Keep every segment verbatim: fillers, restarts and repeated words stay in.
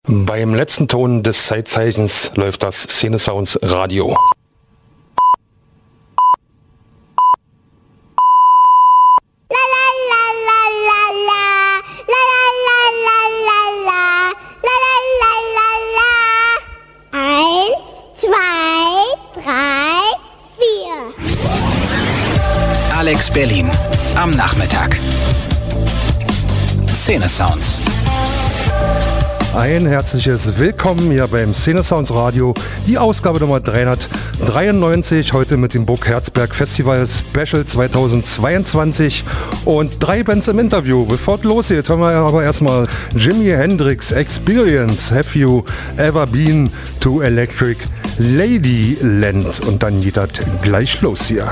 Beim letzten Ton des Zeitzeichens läuft das Szene Sounds Radio. Alex Berlin am Nachmittag. Szene Sounds. Ein herzliches Willkommen hier beim Szene Sounds Radio, die Ausgabe Nummer dreihundertdreiundneunzig, heute mit dem Burg Herzberg Festival Special zweitausendzweiundzwanzig und drei Bands im Interview. Bevor es losgeht, hören wir aber erstmal Jimi Hendrix Experience, Have You Ever Been to Electric Ladyland? Und dann geht das gleich los hier.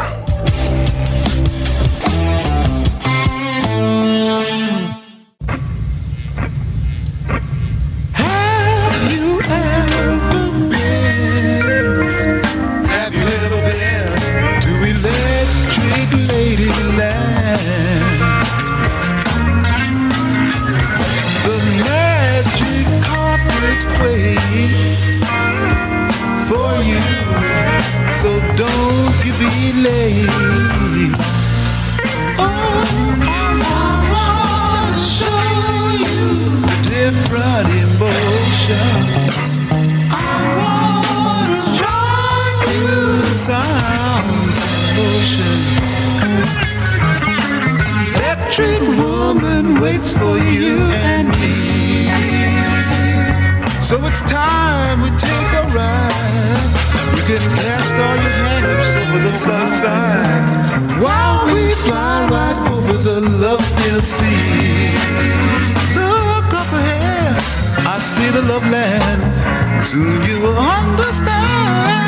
Soon you will understand.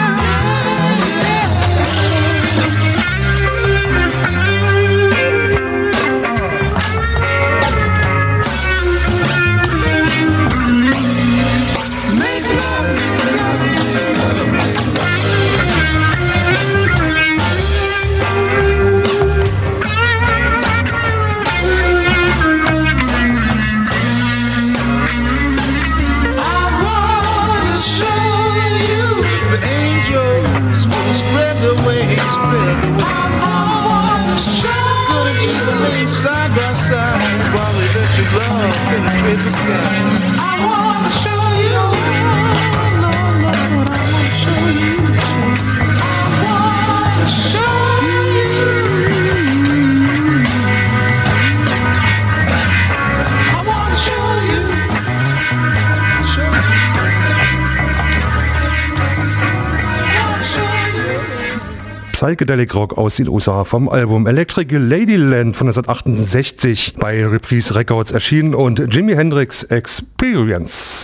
Make love, make the sky. I wanna show you, Lord, Lord, I wanna show you. I wanna show you. I wanna show you. Show you. I wanna show you. Psychedelic Rock aus den U S A vom Album Electric Ladyland von neunzehnhundertachtundsechzig bei Reprise Records erschienen und Jimi Hendrix Experience.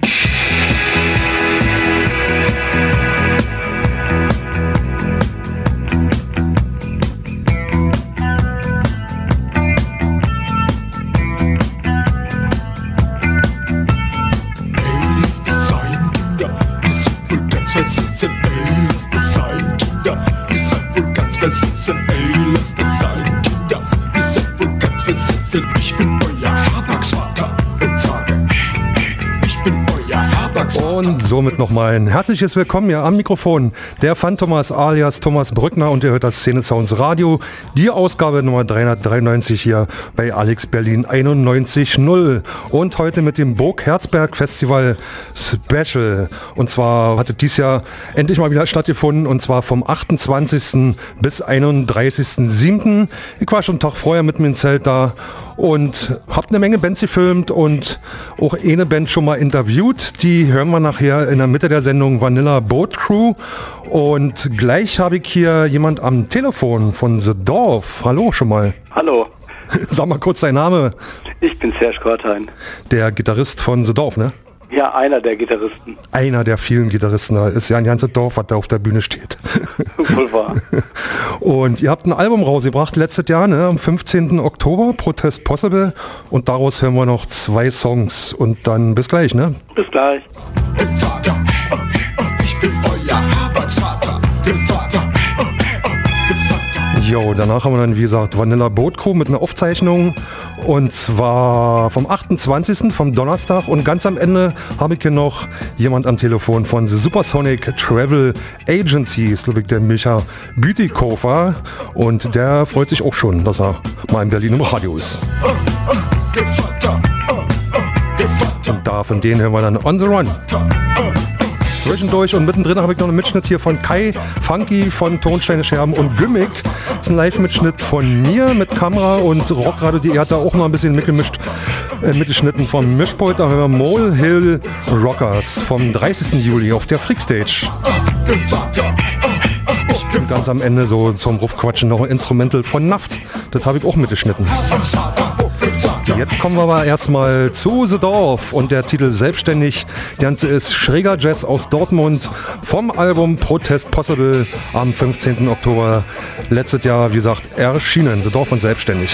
Ich bin euer Habaksvater und sage, ich bin euer Habaksvater. Und somit nochmal ein herzliches Willkommen hier am Mikrofon. Der Phantomas alias Thomas Brückner und ihr hört das Szene Sounds Radio. Die Ausgabe Nummer dreihundertdreiundneunzig hier bei Alex Berlin einundneunzig null. Und heute mit dem Burg Herzberg Festival Special. Und zwar hat es dieses Jahr endlich mal wieder stattgefunden und zwar vom achtundzwanzigsten bis einunddreißigsten siebten Ich war schon einen Tag vorher mit mir im Zelt da und hab eine Menge Bands gefilmt und auch eine Band schon mal interviewt. Die hören wir nachher in der Mitte der Sendung, Vanilla Boat Crew. Und gleich habe ich hier jemand am Telefon von The Dorf. Hallo schon mal. Hallo. Sag mal kurz dein Name. Ich bin Serge Kortein. Der Gitarrist von The Dorf, ne? Ja, einer der Gitarristen. Einer der vielen Gitarristen. Da ist ja ein ganzes Dorf, was da auf der Bühne steht. Wohl wahr. Und ihr habt ein Album rausgebracht letztes Jahr, ne? Am fünfzehnten Oktober, Protest Possible. Und daraus hören wir noch zwei Songs. Und dann bis gleich, ne? Bis gleich. Vater, ich bin euer Habaksvater. Vater, Jo, danach haben wir dann, wie gesagt, Vanilla Boat Crew mit einer Aufzeichnung. Und zwar vom achtundzwanzigsten vom Donnerstag. Und ganz am Ende habe ich hier noch jemand am Telefon von The Supersonic Travel Agency. Ist, glaube ich, der Micha Bütikofer. Und der freut sich auch schon, dass er mal in Berlin im Radio ist. Und da von denen hören wir dann On the Run. Zwischendurch und mittendrin habe ich noch einen Mitschnitt hier von Kai Funky von Tonsteine Scherben und Gimmick. Das ist ein Live-Mitschnitt von mir mit Kamera und Rockradio, die hat da auch noch ein bisschen mitgemischt, äh, mitgeschnitten vom Mischpult. Da hören wir Mole Hill Rockers vom dreißigsten Juli auf der Freakstage. Und ganz am Ende so zum Rufquatschen noch ein Instrumental von Naft. Das habe ich auch mitgeschnitten. Jetzt kommen wir aber erstmal zu The Dorf und der Titel Selbstständig. Der Ganze ist schräger Jazz aus Dortmund vom Album Protest Possible am fünfzehnten Oktober letztes Jahr, wie gesagt, erschienen. The Dorf und Selbstständig.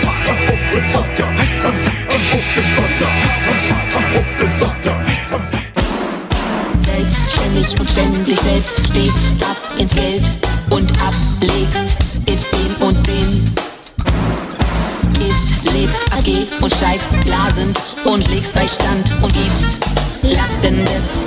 Selbstständig und ständig selbst stets ab ins Geld und ablegst, ist den und den. Ist, lebst, A G und steigst blasend und legst bei Stand und gibst Lastendes.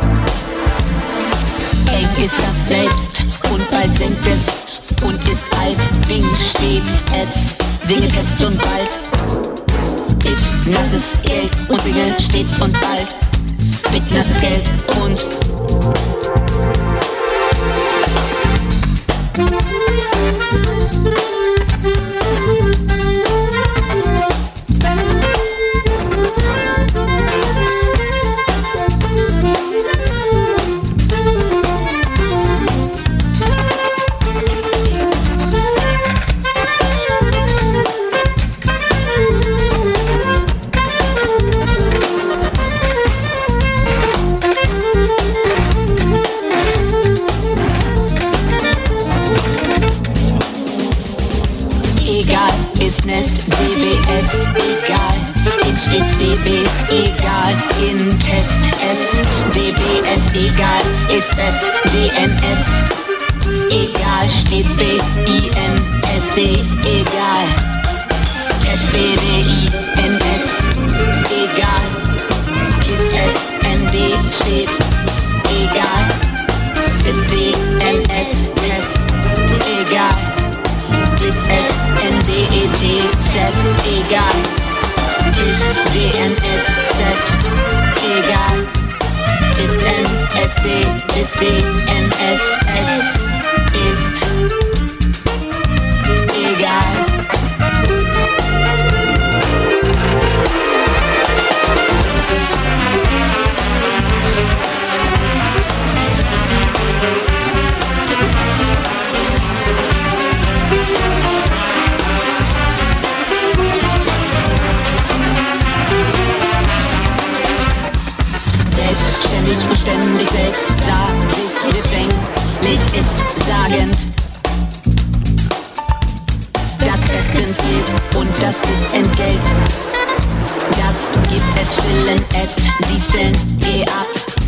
Eng ist das Selbst und bald senkt es und ist alt, Ding stets es, singet jetzt und bald. Ist nasses Geld und singe stets und bald, mit nasses Geld und Business, D B S, egal, in stets D B, egal, in Test, S, D B S, egal, ist es, D N S, egal, stets B, I N, S D, egal, S B D I N S, egal, ist es, N D steht, egal, ist D N S, Test, egal. Ist S N D E T Set, egal. Ist D N S Set, egal. Ist N S D, ist D N S S, ist egal. Selbstständig und ständig selbst sagt, ist Refrain, Licht ist sagend. Das bestens gilt und das ist Entgelt. Das gibt es stillen, es dieseln, geh ab.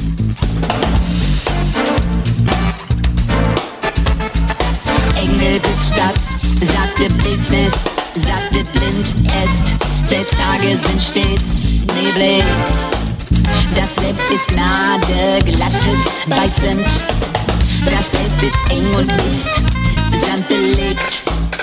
Engel bis Stadt, sagte Business, sagte blind, est, selbst Tage sind stets neblig. Das Selbst ist Gnade, glattes, beißend. Das Selbst ist eng und ist sandbelegt.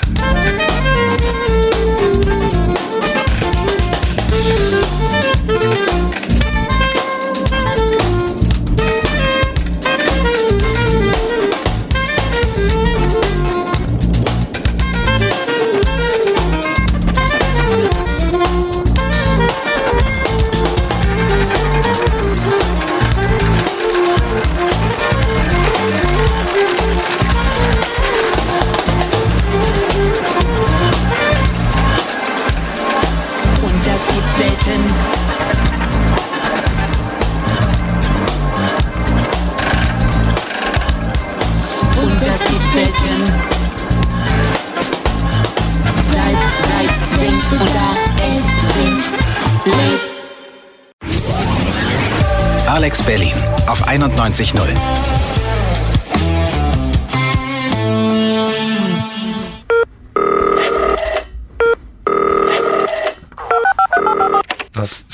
Alex Berlin auf einundneunzig Komma null.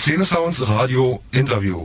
Szene Sounds Radio Interview.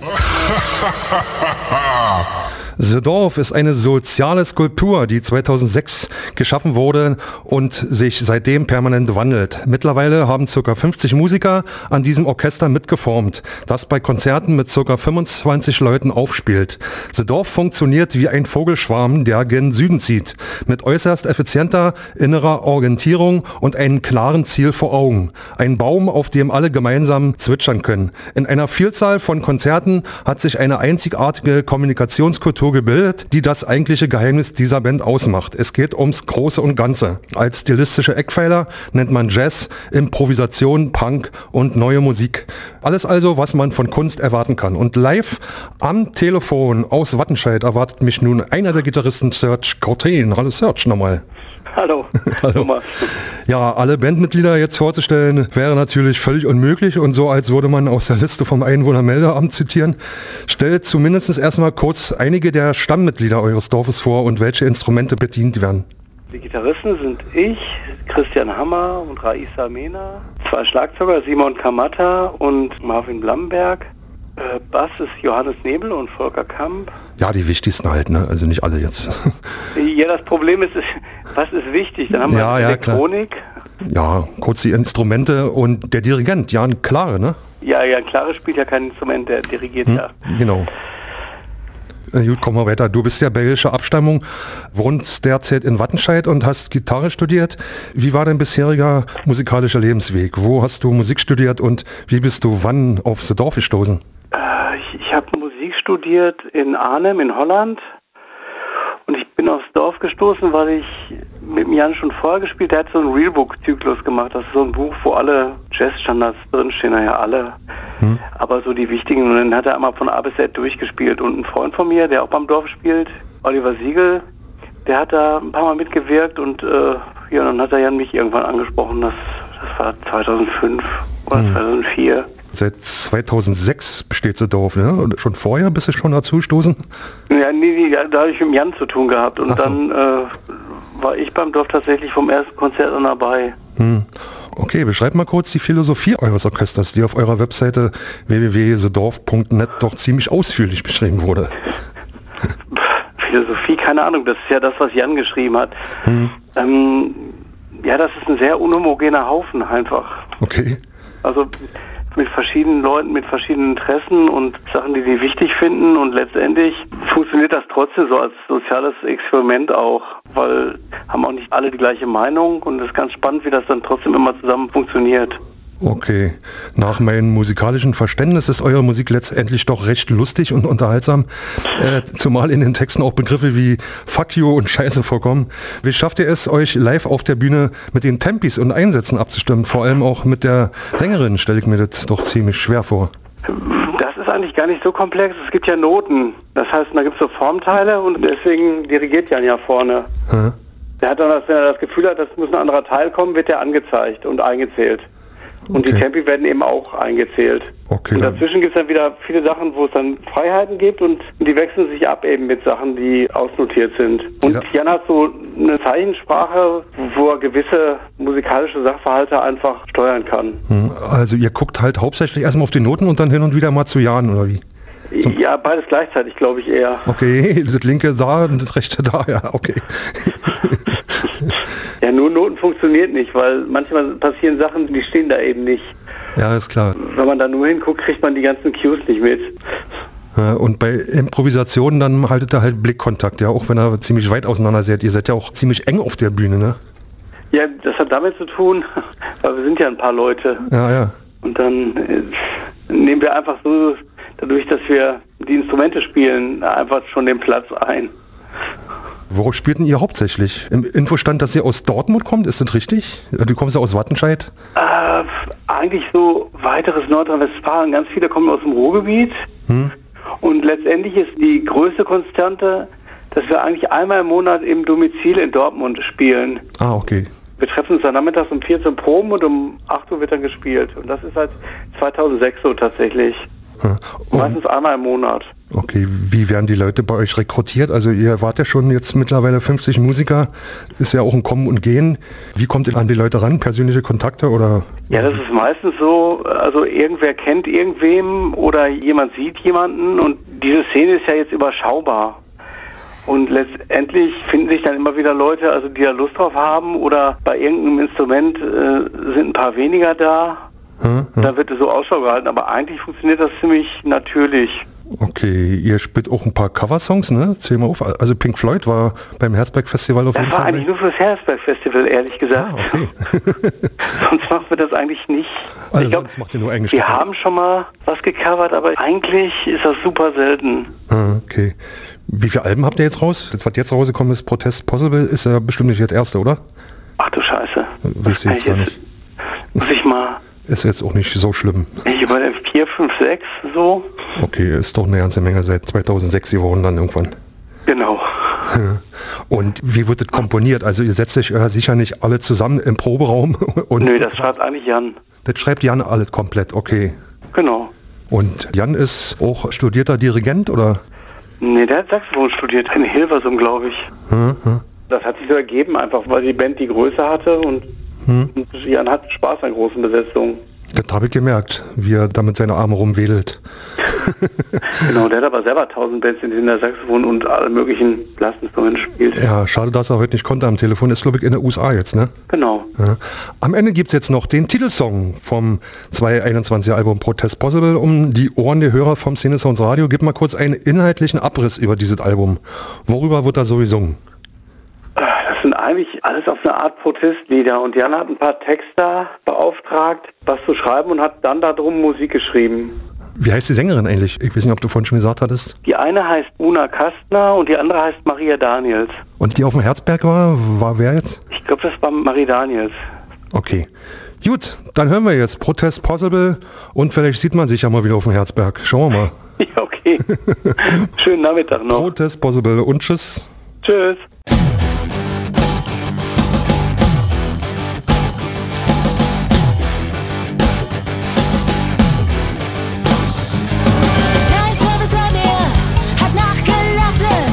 The Dorf ist eine soziale Skulptur, die zweitausendsechs geschaffen wurde und sich seitdem permanent wandelt. Mittlerweile haben ca. fünfzig Musiker an diesem Orchester mitgeformt, das bei Konzerten mit ca. fünfundzwanzig Leuten aufspielt. The Dorf funktioniert wie ein Vogelschwarm, der gen Süden zieht, mit äußerst effizienter innerer Orientierung und einem klaren Ziel vor Augen. Ein Baum, auf dem alle gemeinsam zwitschern können. In einer Vielzahl von Konzerten hat sich eine einzigartige Kommunikationskultur gebildet, die das eigentliche Geheimnis dieser Band ausmacht. Es geht ums Große und Ganze. Als stilistische Eckpfeiler nennt man Jazz, Improvisation, Punk und neue Musik. Alles also, was man von Kunst erwarten kann. Und live am Telefon aus Wattenscheid erwartet mich nun einer der Gitarristen, Serge Courtin. Hallo Serge nochmal. Hallo. Hallo. Ja, alle Bandmitglieder jetzt vorzustellen, wäre natürlich völlig unmöglich und so, als würde man aus der Liste vom Einwohnermeldeamt zitieren. Stellt zumindest erstmal kurz einige der Stammmitglieder eures Dorfes vor und welche Instrumente bedient werden. Die Gitarristen sind ich, Christian Hammer und Raisa Mena. Zwei Schlagzeuger, Simon Kamata und Marvin Blamberg. Äh, Bass ist Johannes Nebel und Volker Kamp. Ja, die wichtigsten halt, ne? Also nicht alle jetzt. Ja, das Problem ist, was ist wichtig? Dann haben wir ja, ja, Elektronik. Ja, kurz die Instrumente und der Dirigent, Jan Klare, ne? Ja, Jan Klare spielt ja kein Instrument, der dirigiert hm, ja. Genau. Äh, gut, komm mal weiter. Du bist ja belgischer Abstammung, wohnst derzeit in Wattenscheid und hast Gitarre studiert. Wie war dein bisheriger musikalischer Lebensweg? Wo hast du Musik studiert und wie bist du wann auf The Dorf gestoßen? Ich, ich habe Musik studiert in Arnhem in Holland und ich bin aufs Dorf gestoßen, weil ich mit dem Jan schon vorher gespielt, der hat so einen Realbook-Zyklus gemacht. Das ist so ein Buch, wo alle Jazzstandards drinstehen, naja alle, hm. aber so die wichtigen. Und dann hat er einmal von A bis Z durchgespielt und ein Freund von mir, der auch beim Dorf spielt, Oliver Siegel, der hat da ein paar Mal mitgewirkt und äh, ja, dann hat er Jan mich irgendwann angesprochen, das, das war zweitausendfünf oder hm. zweitausendvier. Seit zweitausendsechs besteht The Dorf, ne? Und schon vorher bist du schon dazu gestoßen? Ja, nee, nee, da habe ich mit Jan zu tun gehabt und so. Dann äh, war ich beim Dorf tatsächlich vom ersten Konzert an dabei. Hm. Okay, beschreibt mal kurz die Philosophie eures Orchesters, die auf eurer Webseite w w w punkt the dorf punkt net doch ziemlich ausführlich beschrieben wurde. Philosophie, keine Ahnung, das ist ja das, was Jan geschrieben hat. Hm. Ähm, ja, das ist ein sehr unhomogener Haufen einfach. Okay. Also mit verschiedenen Leuten, mit verschiedenen Interessen und Sachen, die die wichtig finden und letztendlich funktioniert das trotzdem so als soziales Experiment auch, weil haben auch nicht alle die gleiche Meinung und es ist ganz spannend, wie das dann trotzdem immer zusammen funktioniert. Okay, nach meinem musikalischen Verständnis ist eure Musik letztendlich doch recht lustig und unterhaltsam, äh, zumal in den Texten auch Begriffe wie Fuck you und Scheiße vorkommen. Wie schafft ihr es, euch live auf der Bühne mit den Tempis und Einsätzen abzustimmen? Vor allem auch mit der Sängerin stelle ich mir das doch ziemlich schwer vor. Das ist eigentlich gar nicht so komplex, es gibt ja Noten, das heißt, da gibt es so Formteile und deswegen dirigiert Jan ja vorne. Hm. Der hat dann, das, wenn er das Gefühl hat, das muss ein anderer Teil kommen, wird der angezeigt und eingezählt. Und okay. Die Tempi werden eben auch eingezählt. Okay, und dazwischen gibt es dann wieder viele Sachen, wo es dann Freiheiten gibt und die wechseln sich ab eben mit Sachen, die ausnotiert sind. Und ja. Jan hat so eine Zeichensprache, wo er gewisse musikalische Sachverhalte einfach steuern kann. Also ihr guckt halt hauptsächlich erstmal auf die Noten und dann hin und wieder mal zu Jan, oder wie? Zum ja, beides gleichzeitig, glaube ich eher. Okay, das linke da und das rechte da, ja, okay. Ja, nur Noten funktioniert nicht, weil manchmal passieren Sachen, die stehen da eben nicht. Ja, ist klar. Wenn man da nur hinguckt, kriegt man die ganzen Cues nicht mit. Und bei Improvisationen dann haltet ihr halt Blickkontakt, ja, auch wenn ihr ziemlich weit auseinander seid. Ihr seid ja auch ziemlich eng auf der Bühne, ne? Ja, das hat damit zu tun, weil wir sind ja ein paar Leute. Ja, ja. Und dann äh, nehmen wir einfach so, dadurch, dass wir die Instrumente spielen, einfach schon den Platz ein. Wo spielt denn ihr hauptsächlich? Im Info stand, dass ihr aus Dortmund kommt, ist das richtig? Du kommst ja aus Wattenscheid? Äh, eigentlich so weiteres Nordrhein-Westfalen. Ganz viele kommen aus dem Ruhrgebiet. Hm. Und letztendlich ist die größte Konstante, dass wir eigentlich einmal im Monat im Domizil in Dortmund spielen. Ah, okay. Wir treffen uns dann nachmittags um vier zum Proben und um acht Uhr wird dann gespielt. Und das ist seit zweitausendsechs so tatsächlich. Hm. Meistens einmal im Monat. Okay, wie werden die Leute bei euch rekrutiert? Also ihr wart ja schon jetzt mittlerweile fünfzig Musiker, ist ja auch ein Kommen und Gehen. Wie kommt ihr an die Leute ran? Persönliche Kontakte oder? Ja, das ist meistens so, also irgendwer kennt irgendwem oder jemand sieht jemanden und diese Szene ist ja jetzt überschaubar. Und letztendlich finden sich dann immer wieder Leute, also die da Lust drauf haben oder bei irgendeinem Instrument äh, sind ein paar weniger da. Hm, hm. Dann wird es so Ausschau gehalten, aber eigentlich funktioniert das ziemlich natürlich. Okay, ihr spielt auch ein paar Coversongs, ne? Zähl mal auf. Also Pink Floyd war beim Herzberg Festival auf Das jeden war Fall. eigentlich nur fürs Herzberg Festival, ehrlich gesagt. Ah, okay. Sonst machen wir das eigentlich nicht. Also ich glaub, sonst macht ihr nur Englisch. wir haben schon mal was gecovert, aber eigentlich ist das super selten. Ah, okay. Wie viele Alben habt ihr jetzt raus? Das, was jetzt rausgekommen ist, Protest Possible, ist ja bestimmt nicht das erste, oder? Ach du Scheiße. Wisst ihr jetzt gar nicht. Muss ich mal... Ist jetzt auch nicht so schlimm. Ich überlege vier, fünf, sechs, so. Okay, ist doch eine ganze Menge seit zweitausendsechs geworden dann irgendwann. Genau. Und wie wird das komponiert? Also ihr setzt euch äh, sicher nicht alle zusammen im Proberaum? Und Nö, das schreibt eigentlich Jan. das schreibt Jan alles komplett, okay. Genau. Und Jan ist auch studierter Dirigent, oder? Nee, der hat Saxophon studiert, in Hilversum, glaube ich. Hm, hm. Das hat sich so ergeben, einfach weil die Band die Größe hatte und, Hm. und Jan hat Spaß an großen Besetzungen. Das habe ich gemerkt, wie er da mit seinen Armen rumwedelt. Genau, der hat aber selber tausend Bands, in denen er Saxophon und alle möglichen Blasinstrumente spielt. Ja, schade, dass er heute nicht konnte am Telefon. Ist, glaube ich, in den U S A jetzt, ne? Genau. Ja. Am Ende gibt es jetzt noch den Titelsong vom zweitausendeinundzwanziger Album Protest Possible. Um die Ohren der Hörer vom Szene Sounds Radio, gib mal kurz einen inhaltlichen Abriss über dieses Album. Worüber wird da so gesungen? Das sind eigentlich alles auf eine Art Protestlieder und Jan hat ein paar Texter beauftragt, was zu schreiben und hat dann darum Musik geschrieben. Wie heißt die Sängerin eigentlich? Ich weiß nicht, ob du vorhin schon gesagt hattest. Die eine heißt Una Kastner und die andere heißt Maria Daniels. Und die auf dem Herzberg war, war wer jetzt? Ich glaube, das war Marie Daniels. Okay. Gut, dann hören wir jetzt Protest Possible und vielleicht sieht man sich ja mal wieder auf dem Herzberg. Schauen wir mal. Ja, okay. Schönen Nachmittag noch. Protest Possible und tschüss. Tschüss. Dein Service an mir hat nachgelassen.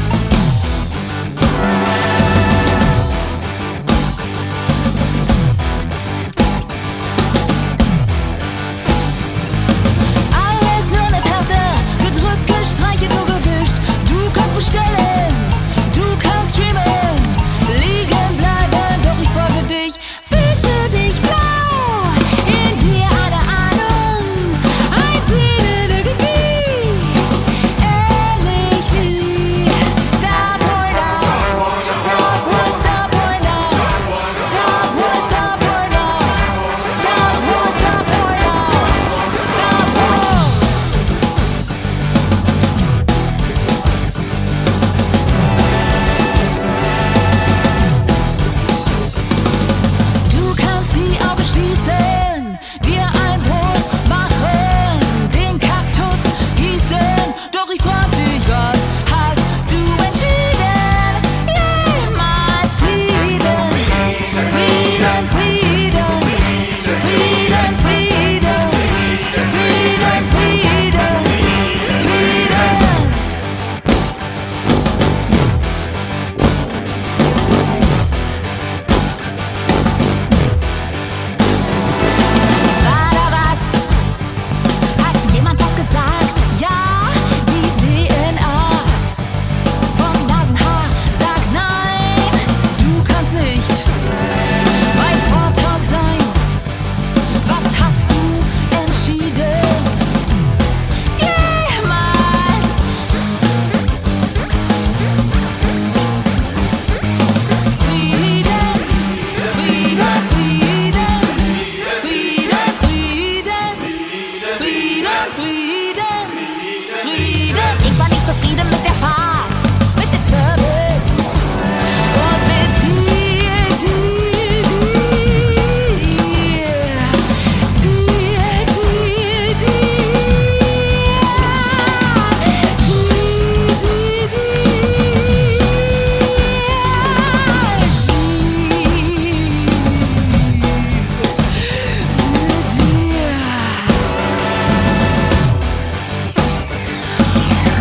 Alles nur eine Taste, gedrückt, gestreichelt, nur gewischt. Du kannst bestellen, du kannst streamen, liegen bleiben, doch ich folge dich. Füße dich blau, in dir eine Ahnung, ein Sehnen irgendwie, ähnlich wie Stop or now, stop or stop or now, stop or stop or now, stop or stop or now, stop or. Du kannst die Augen schließen, dir ein Brot machen, den Kaktus gießen. Doch ich frag dich, was hast du entschieden? Jemals Frieden, Frieden, Frieden, Frieden, Frieden, Frieden, Frieden, Frieden. War da was? Hat jemand was gesagt? Ja, die D N A vom Nasenhaar sagt nein. Du kannst nicht mein Vater sein. Was hast du entschieden? Jemals. Frieden, Frieden, Frieden, Frieden, Frieden, Frieden, Frieden, Frieden. Ich war nicht zufrieden mit der Fahrt, mit dem Service und mit dir, dir, dir, dir, dir, dir, dir.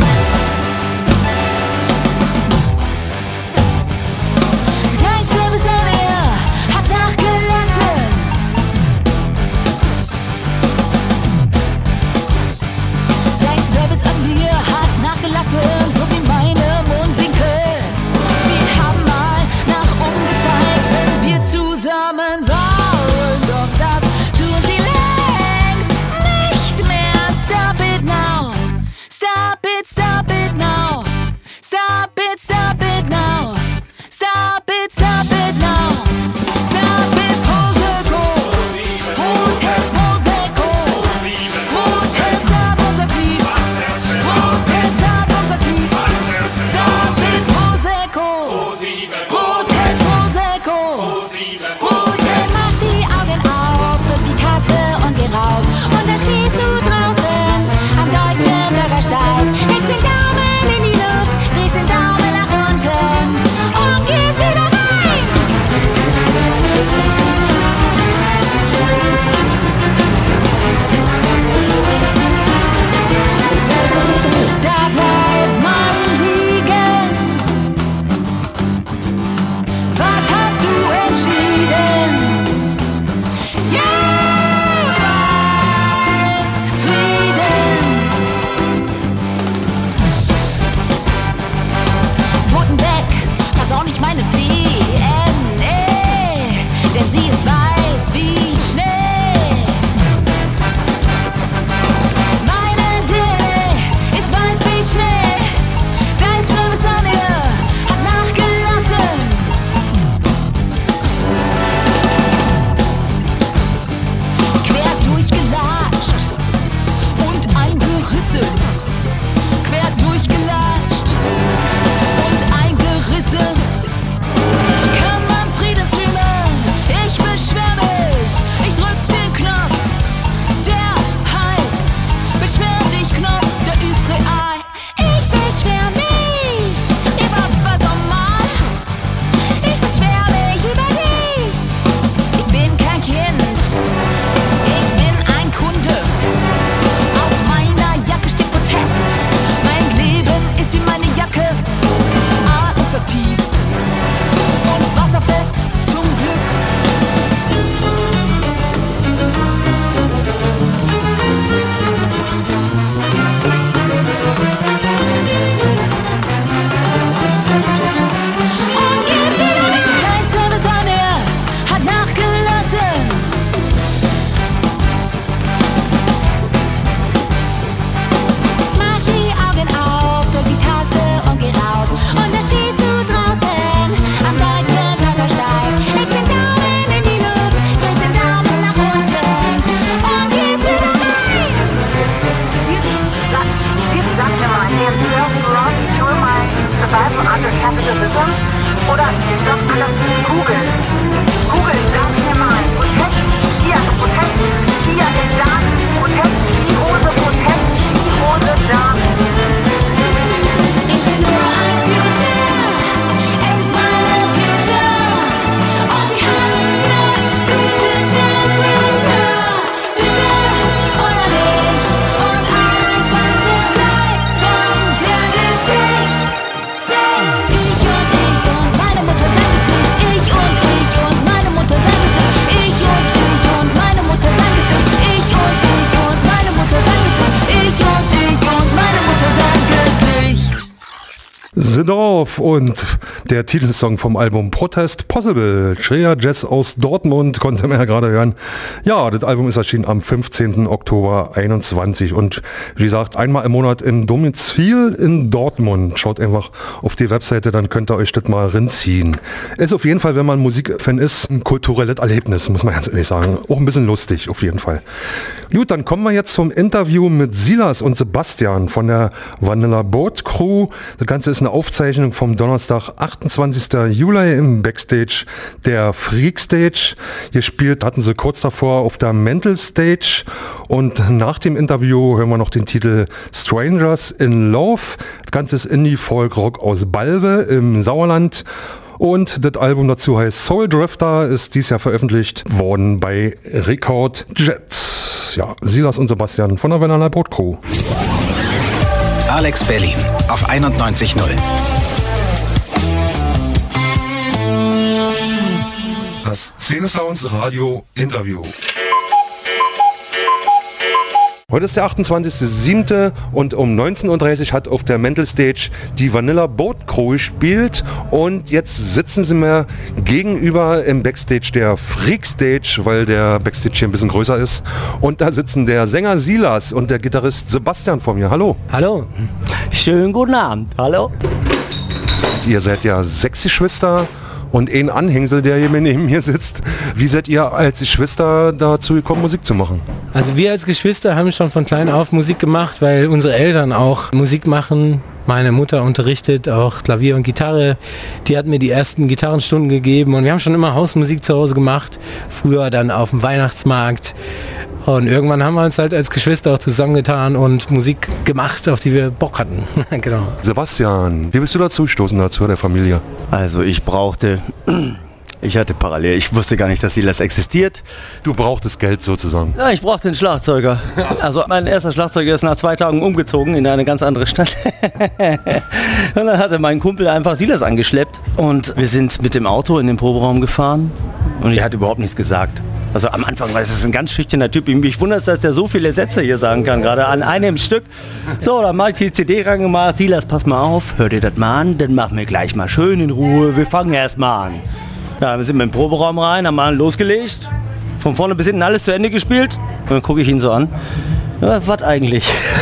The Dorf und der Titelsong vom Album Protest Possible. Schräger Jazz aus Dortmund, konnte man ja gerade hören. Ja, das Album ist erschienen am fünfzehnten Oktober einundzwanzig und wie gesagt, einmal im Monat im Domizil in Dortmund. Schaut einfach auf die Webseite, dann könnt ihr euch das mal rinziehen. Ist auf jeden Fall, wenn man Musikfan ist, ein kulturelles Erlebnis, muss man ganz ehrlich sagen. Auch ein bisschen lustig, auf jeden Fall. Gut, dann kommen wir jetzt zum Interview mit Silas und Sebastian von der Vanilla Boat Crew. Das Ganze ist eine Aufzeichnung vom Donnerstag, achtundzwanzigsten Juli im Backstage der Freak Stage. Gespielt hatten sie kurz davor auf der Mental Stage und nach dem Interview hören wir noch den Titel Strangers in Love. Das Ganze ist Indie-Folk-Rock aus Balve im Sauerland. Und das Album dazu heißt Soul Drifter, ist dieses Jahr veröffentlicht worden bei Record Jets. Ja, Silas und Sebastian von der Vanilla Boat Crew. Alex Berlin auf einundneunzig Komma null. Das Szene Sounds Radio Interview. Heute ist der achtundzwanzigster siebte und um neunzehn Uhr dreißig hat auf der Mental Stage die Vanilla Boat Crew gespielt und jetzt sitzen sie mir gegenüber im Backstage der Freak Stage, weil der Backstage hier ein bisschen größer ist und da sitzen der Sänger Silas und der Gitarrist Sebastian vor mir. Hallo. Hallo. Schönen guten Abend. Hallo. Ihr seid ja sechs Geschwister und ein Anhängsel, der hier neben mir sitzt. Wie seid ihr als Geschwister dazu gekommen, Musik zu machen? Also wir als Geschwister haben schon von klein auf Musik gemacht, weil unsere Eltern auch Musik machen. Meine Mutter unterrichtet auch Klavier und Gitarre. Die hat mir die ersten Gitarrenstunden gegeben und wir haben schon immer Hausmusik zu Hause gemacht. Früher dann auf dem Weihnachtsmarkt. Und irgendwann haben wir uns halt als Geschwister auch zusammengetan und Musik gemacht, auf die wir Bock hatten. Genau. Sebastian, wie bist du dazu gestoßen dazu der Familie? Also ich brauchte, ich hatte parallel, ich wusste gar nicht, dass Silas existiert. Du brauchtest Geld sozusagen. Ja, ich brauchte einen Schlagzeuger. Also mein erster Schlagzeuger ist nach zwei Tagen umgezogen in eine ganz andere Stadt. Und dann hatte mein Kumpel einfach Silas angeschleppt und wir sind mit dem Auto in den Proberaum gefahren und er hat überhaupt nichts gesagt. Also am Anfang war es ein ganz schüchterner Typ. Mich wundert es, dass der so viele Sätze hier sagen kann, gerade an einem Stück. So, dann mach ich die C D reingemacht. Silas, pass mal auf, hör dir das mal an, dann machen wir gleich mal schön in Ruhe. Wir fangen erst mal an. Ja, wir sind mit dem Proberaum rein, haben mal losgelegt. Von vorne bis hinten alles zu Ende gespielt. Und dann gucke ich ihn so an. Ja, was eigentlich?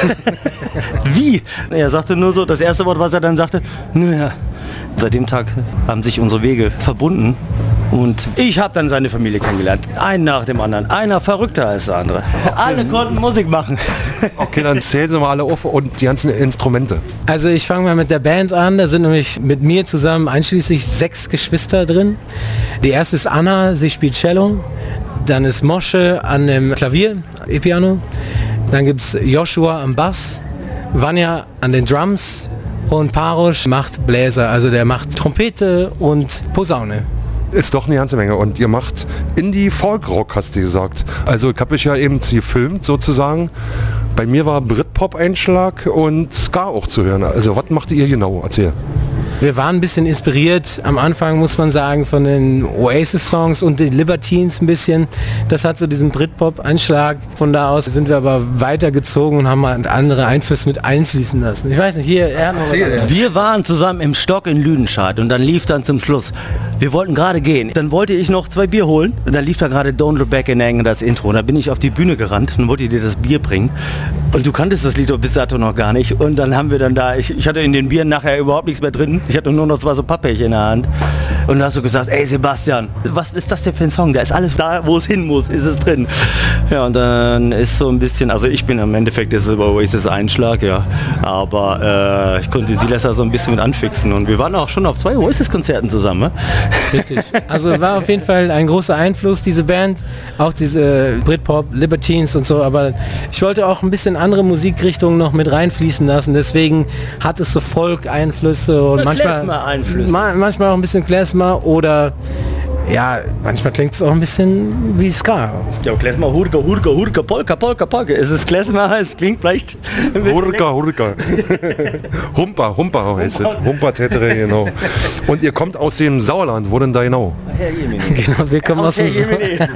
Wie? Er sagte nur so, das erste Wort, was er dann sagte, naja. Seit dem Tag haben sich unsere Wege verbunden. Und ich habe dann seine Familie kennengelernt. Einen nach dem anderen. Einer verrückter als der andere. Alle konnten Musik machen. Okay, dann zählen sie mal alle auf und die ganzen Instrumente. Also ich fange mal mit der Band an. Da sind nämlich mit mir zusammen einschließlich sechs Geschwister drin. Die erste ist Anna, sie spielt Cello. Dann ist Mosche an dem Klavier, E-Piano. Dann gibt es Joshua am Bass, Vanya an den Drums und Parosh macht Bläser. Also der macht Trompete und Posaune. Ist doch eine ganze Menge und ihr macht Indie-Folk-Rock, hast du gesagt. Also ich habe mich ja eben gefilmt sozusagen. Bei mir war Britpop-Einschlag und Ska auch zu hören. Also was macht ihr genau? Erzähl. Wir waren ein bisschen inspiriert, am Anfang muss man sagen, von den Oasis-Songs und den Libertines ein bisschen. Das hat so diesen Britpop-Einschlag. Von da aus sind wir aber weitergezogen und haben halt andere Einflüsse mit einfließen lassen. Ich weiß nicht, hier, er hat noch was anderes. Wir waren zusammen im Stock in Lüdenscheid und dann lief dann zum Schluss. Wir wollten gerade gehen. Dann wollte ich noch zwei Bier holen und dann lief da gerade Don't Look Back in Anger, das Intro. Und da bin ich auf die Bühne gerannt und wollte dir das Bier bringen. Und du kanntest das Lied bis dato noch gar nicht. Und dann haben wir dann da, ich, ich hatte in den Bieren nachher überhaupt nichts mehr drin. Ich hatte nur noch zwei so Pappbällchen in der Hand. Und dann hast du gesagt, ey Sebastian, was ist das denn für ein Song? Da ist alles da, wo es hin muss, ist es drin. Ja, und dann ist so ein bisschen, also ich bin im Endeffekt, das ist über Oasis Einschlag, ja. Aber äh, ich konnte Silas da so ein bisschen mit anfixen. Und wir waren auch schon auf zwei Oasis-Konzerten zusammen. Ne? Richtig. Also war auf jeden Fall ein großer Einfluss, diese Band. Auch diese Britpop, Libertines und so. Aber ich wollte auch ein bisschen andere Musikrichtungen noch mit reinfließen lassen. Deswegen hat es so Folk-Einflüsse und manchmal, ma manchmal auch ein bisschen Klezmer oder ja, manchmal klingt es auch ein bisschen wie Ska. Ja, Klezmer, Hurka, Hurka, Hurka, Polka, Polka, Polka. Es ist Klezmer, es klingt vielleicht... Hurka, Hurka. Humpa, Humpa heißt es. Humpa Tätere, genau. Und ihr kommt aus dem Sauerland, wo denn da genau? Genau, wir kommen aus, aus dem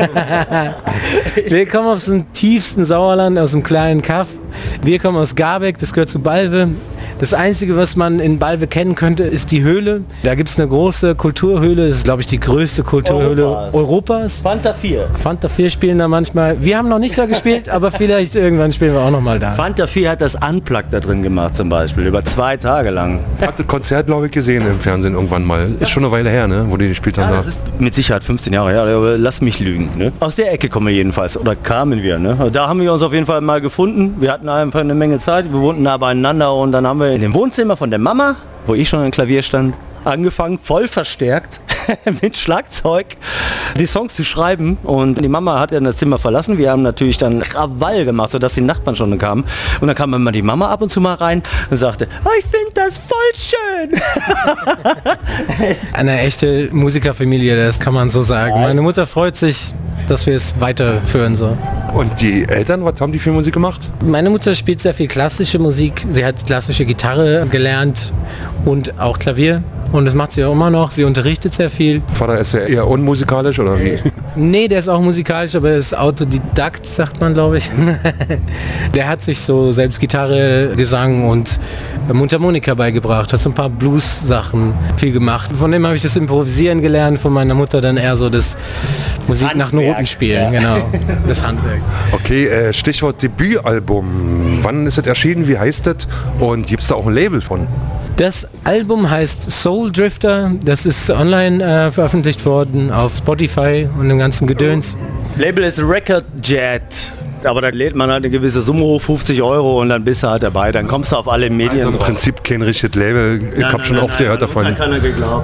Wir kommen aus dem tiefsten Sauerland, aus dem kleinen Kaff. Wir kommen aus Garbeck, das gehört zu Balve. Das Einzige, was man in Balve kennen könnte, ist die Höhle. Da gibt es eine große Kulturhöhle. Das ist, glaube ich, die größte Kulturhöhle Europas. Europas. Fanta vier. Fanta vier spielen da manchmal. Wir haben noch nicht da gespielt, aber vielleicht irgendwann spielen wir auch noch mal da. Fanta vier hat das Unplugged da drin gemacht zum Beispiel, über zwei Tage lang. Ich habe das Konzert, glaube ich, gesehen im Fernsehen irgendwann mal. Ist schon eine Weile her, ne? Wo die gespielt haben. Ja, da. das ist mit Sicherheit fünfzehn Jahre her, aber lass mich lügen. Ne? Aus der Ecke kommen wir jedenfalls, oder kamen wir. Ne? Da haben wir uns auf jeden Fall mal gefunden. Wir hatten einfach eine Menge Zeit, wir wohnten nah beieinander und dann haben wir in dem Wohnzimmer von der Mama, wo ich schon am Klavier stand, angefangen, voll verstärkt mit Schlagzeug die Songs zu schreiben, und die Mama hat ja das Zimmer verlassen. Wir haben natürlich dann Krawall gemacht, sodass die Nachbarn schon kamen, und dann kam immer die Mama ab und zu mal rein und sagte, oh, ich finde das voll schön. Eine echte Musikerfamilie, das kann man so sagen. Meine Mutter freut sich, dass wir es weiterführen so. Und die Eltern, was haben die für Musik gemacht? Meine Mutter spielt sehr viel klassische Musik. Sie hat klassische Gitarre gelernt und auch Klavier. Und das macht sie auch immer noch. Sie unterrichtet sehr viel. Vater ist ja eher unmusikalisch, oder wie? Nee, der ist auch musikalisch, aber er ist Autodidakt, sagt man, glaube ich. Der hat sich so selbst Gitarre, Gesang und Mundharmonika beigebracht. Hat so ein paar Blues-Sachen viel gemacht. Von dem habe ich das Improvisieren gelernt, von meiner Mutter dann eher so das Musik Handwerk, nach Noten spielen, ja. genau. Das Handwerk. Okay, äh, Stichwort Debütalbum. Wann ist es erschienen? Wie heißt es? Und gibt es da auch ein Label von? Das Album heißt Soul Drifter. Das ist online äh, veröffentlicht worden auf Spotify und dem ganzen Gedöns. Label ist Record Jet. Aber da lädt man halt eine gewisse Summe hoch, fünfzig Euro, und dann bist du halt dabei. Dann kommst du auf alle Medien. Also im drauf. Prinzip kein richtiges Label. Ich Nein, habe schon nein, oft nein, gehört nein, davon. Uns hat keiner geglaubt.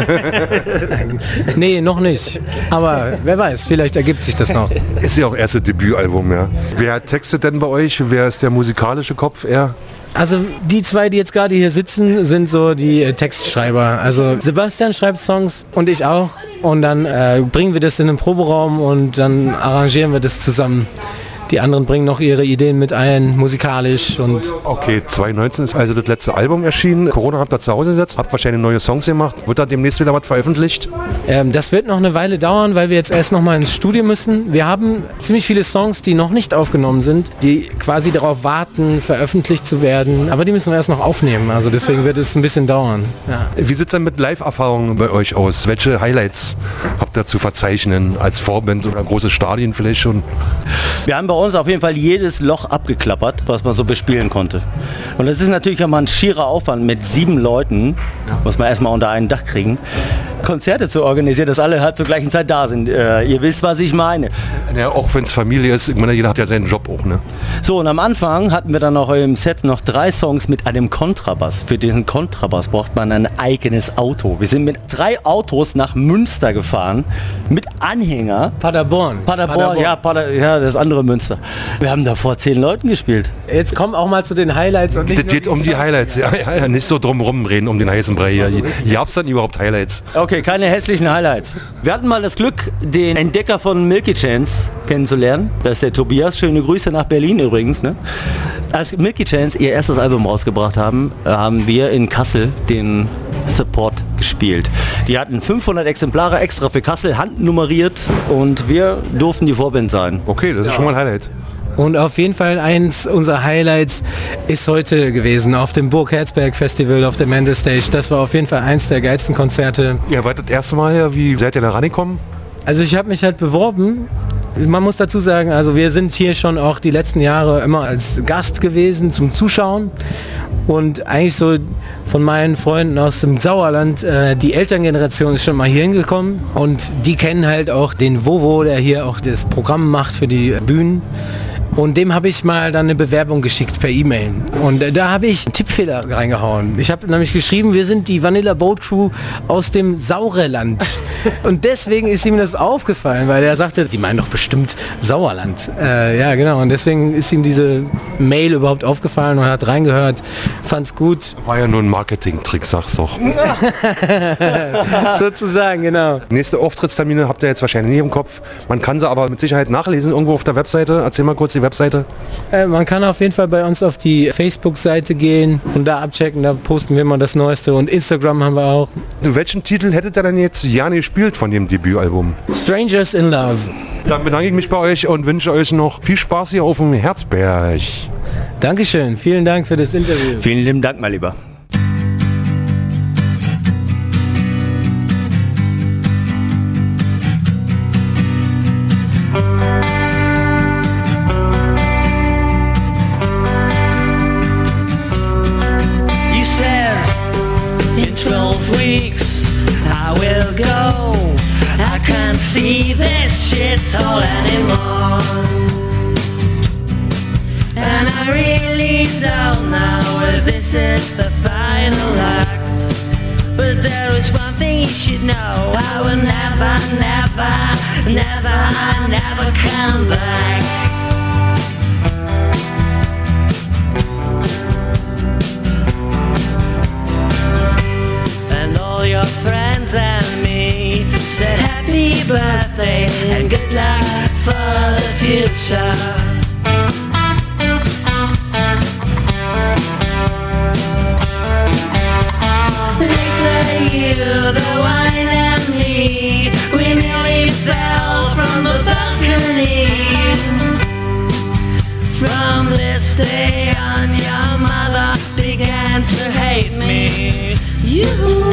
Nee, noch nicht. Aber wer weiß, vielleicht ergibt sich das noch. Ist ja auch erste Debütalbum, ja. Wer textet denn bei euch? Wer ist der musikalische Kopf eher? Also die zwei, die jetzt gerade hier sitzen, sind so die äh, Textschreiber. Also Sebastian schreibt Songs und ich auch. Und dann äh, bringen wir das in den Proberaum und dann arrangieren wir das zusammen. Die anderen bringen noch ihre Ideen mit ein, musikalisch und... Okay, zwanzig neunzehn ist also das letzte Album erschienen. Corona habt ihr zu Hause gesetzt, habt wahrscheinlich neue Songs gemacht. Wird da demnächst wieder was veröffentlicht? Ähm, das wird noch eine Weile dauern, weil wir jetzt erst noch mal ins Studio müssen. Wir haben ziemlich viele Songs, die noch nicht aufgenommen sind, die quasi darauf warten, veröffentlicht zu werden. Aber die müssen wir erst noch aufnehmen, also deswegen wird es ein bisschen dauern. Ja. Wie sieht es denn mit Live-Erfahrungen bei euch aus? Welche Highlights habt ihr zu verzeichnen als Vorband oder große Stadien vielleicht schon? Wir haben bei uns auf jeden Fall jedes Loch abgeklappert, was man so bespielen konnte. Und das ist natürlich auch mal ein schierer Aufwand mit sieben Leuten, ja. Muss man erstmal unter ein Dach kriegen, Konzerte zu organisieren, dass alle halt zur gleichen Zeit da sind. Äh, ihr wisst, was ich meine. Ja, auch wenn es Familie ist, ich meine, jeder hat ja seinen Job auch, ne? So, und am Anfang hatten wir dann noch im Set noch drei Songs mit einem Kontrabass. Für diesen Kontrabass braucht man ein eigenes Auto. Wir sind mit drei Autos nach Münster gefahren, mit Anhänger. Paderborn. Paderborn, Paderborn. Ja, Pader, ja, das andere Münster. Wir haben da vor zehn Leuten gespielt. Jetzt kommen auch mal zu den Highlights. Und nicht Das geht um die Highlights, ja, ja, ja, nicht so drum reden um den heißen Brei. Hier gab es dann überhaupt Highlights? Okay, keine hässlichen Highlights. Wir hatten mal das Glück, den Entdecker von Milky Chance kennenzulernen. Das ist der Tobias. Schöne Grüße nach Berlin übrigens. Ne? Als Milky Chance ihr erstes Album rausgebracht haben, haben wir in Kassel den Support gespielt. Die hatten fünfhundert Exemplare extra für Kassel handnummeriert und wir durften die Vorband sein. Okay, das ist ja schon mal ein Highlight. Und auf jeden Fall eins unserer Highlights ist heute gewesen auf dem Burg Herzberg Festival auf der Mendel Stage. Das war auf jeden Fall eins der geilsten Konzerte. Ja, war das erste Mal her, wie seid ihr da rangekommen? Also ich habe mich halt beworben. Man muss dazu sagen, also wir sind hier schon auch die letzten Jahre immer als Gast gewesen zum Zuschauen. Und eigentlich so von meinen Freunden aus dem Sauerland, äh, die Elterngeneration ist schon mal hier hingekommen. Und die kennen halt auch den Vovo, der hier auch das Programm macht für die Bühnen. Und dem habe ich mal dann eine Bewerbung geschickt per E-Mail. Und äh, da habe ich einen Tippfehler reingehauen. Ich habe nämlich geschrieben, wir sind die Vanilla Boat Crew aus dem Sauerland. Und deswegen ist ihm das aufgefallen, weil er sagte, die meinen doch bestimmt Sauerland. Äh, ja, genau. Und deswegen ist ihm diese Mail überhaupt aufgefallen und er hat reingehört, fand's gut. War ja nur ein Marketing-Trick, sag's doch. Sozusagen, genau. Nächste Auftrittstermine habt ihr jetzt wahrscheinlich nicht im Kopf. Man kann sie aber mit Sicherheit nachlesen irgendwo auf der Webseite. Erzähl mal kurz die Webseite. Äh, man kann auf jeden Fall bei uns auf die Facebook-Seite gehen und da abchecken, da posten wir mal das Neueste und Instagram haben wir auch. Welchen Titel hättet ihr denn jetzt Jani gespielt von dem Debütalbum? Strangers in Love. Dann bedanke ich mich bei euch und wünsche euch noch viel Spaß hier auf dem Herzberg. Dankeschön, vielen Dank für das Interview. Vielen lieben Dank, mein Lieber. You said in twelve weeks I will go. I can't see this shit all anymore. And I really don't know if this is the final act. But there is one thing you should know, I will never, never, never, never come back. And all your friends and me said happy birthday and good luck for the future. You, the wine and me, we nearly fell from the balcony. From this day on, your mother began to hate me. You.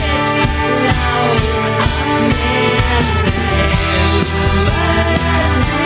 But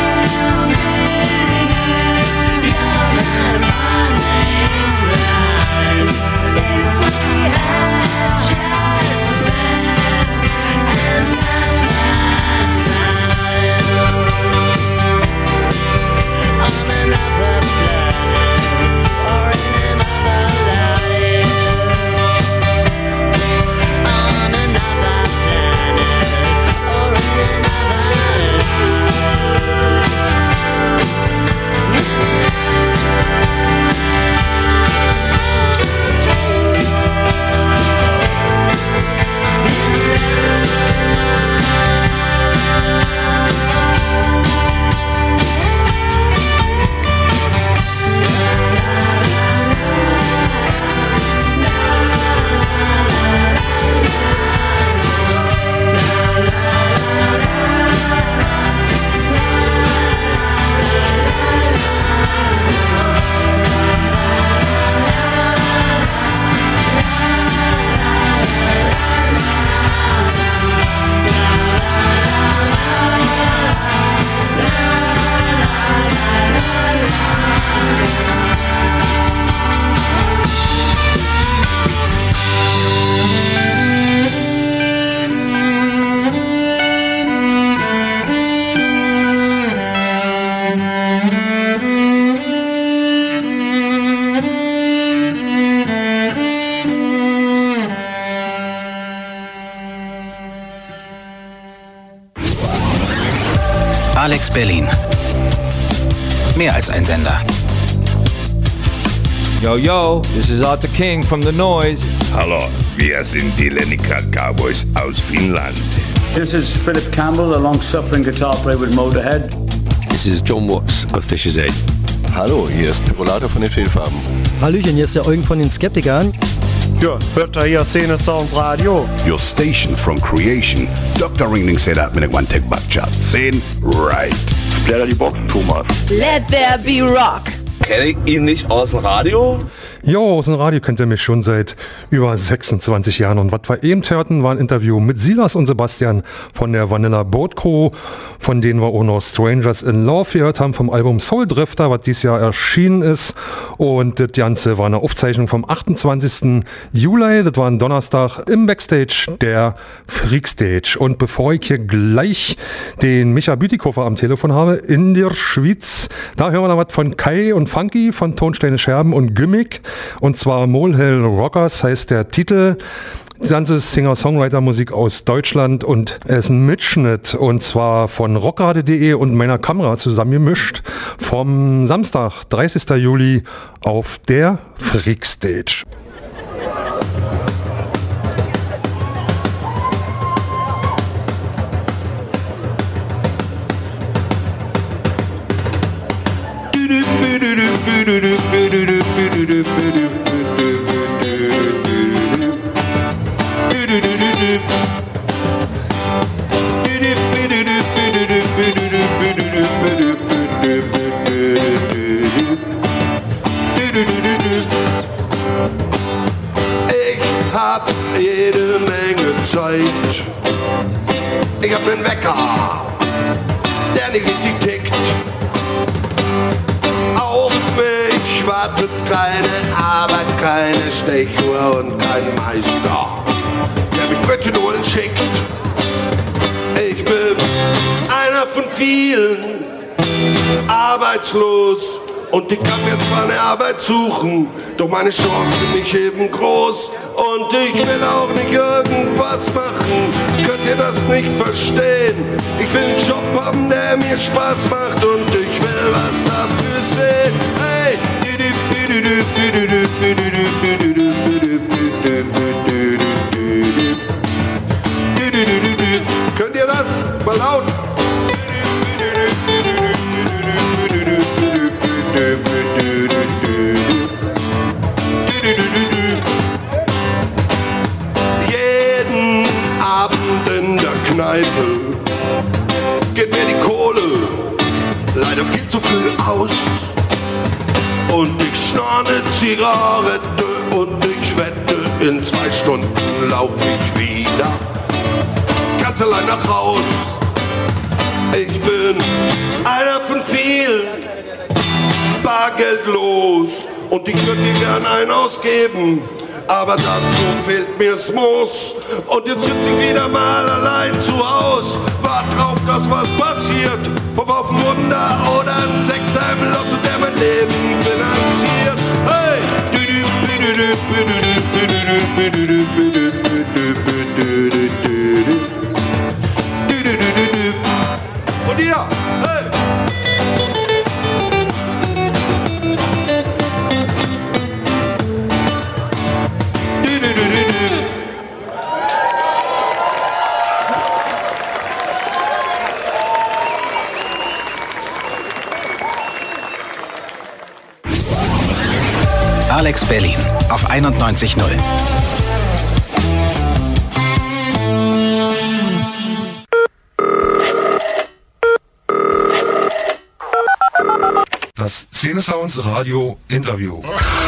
Alex Berlin. Mehr als ein Sender. Yo, yo, this is Arthur King from The Noise. Hallo, wir sind die Lenica Cowboys aus Finnland. This is Philip Campbell, the long-suffering guitar player with Motorhead. This is John Watts of Fisher's Edge. Hallo, hier ist Rollator von den Fehlfarben. Hallöchen, hier ist der Eugen von den Skeptikern. Ja, hört ihr hier Szene Sounds Radio. Your station from creation. Doktor Ringling said that minute one take back chat. Sehen right. Splatter die Boxen, Thomas. Let there be rock. Kenne ich ihn nicht aus dem Radio? Jo, aus dem Radio kennt ihr mich schon seit über sechsundzwanzig Jahren. Und was wir eben hörten, war ein Interview mit Silas und Sebastian von der Vanilla Boat Crew, von denen wir auch noch Strangers in Love gehört haben, vom Album Soul Drifter, was dieses Jahr erschienen ist. Und das Ganze war eine Aufzeichnung vom achtundzwanzigsten Juli, das war ein Donnerstag im Backstage der Freakstage. Und bevor ich hier gleich den Micha Bütikofer am Telefon habe, in der Schweiz, da hören wir noch was von Kai und Funky, von Tonsteine Scherben und Gimmick. Und zwar Molehill Rockers heißt der Titel. Die ganze Singer-Songwriter-Musik aus Deutschland und es ist ein Mitschnitt und zwar von rockrade punkt de und meiner Kamera zusammengemischt vom Samstag, dreißigsten Juli auf der Freakstage. Ich hab jede Menge Zeit. Ich hab nen Wecker, der nicht richtig tickt. Auf mich wartet keine Arbeit, keine Stechuhr und kein Meister, der mich Brötchen holen schickt. Ich bin einer von vielen, arbeitslos. Und ich kann mir zwar eine Arbeit suchen, doch meine Chancen sind nicht eben groß. Und ich will auch nicht irgendwas machen, könnt ihr das nicht verstehen? Ich will einen Job haben, der mir Spaß macht und ich will was dafür sehen. Hey! Könnt ihr das mal laut? Jeden Abend in der Kneipe geht mir die Kohle leider viel zu früh aus. Und ich schnorr ne Zigarette und ich wette, in zwei Stunden lauf ich wieder ganz allein nach Haus. Ich bin einer von vielen, bargeldlos und ich würde dir gern einen ausgeben, aber dazu fehlt mir's Moos. Und jetzt sitz ich wieder mal allein zu Haus, wart drauf, dass was passiert, hoff auf ein Wunder oder ein Sechser im Lotto, der mein Leben finanziert. Hey! Und ihr, hey! Alex Berlin auf einundneunzig Komma null. Das Szene Sounds Radio Interview.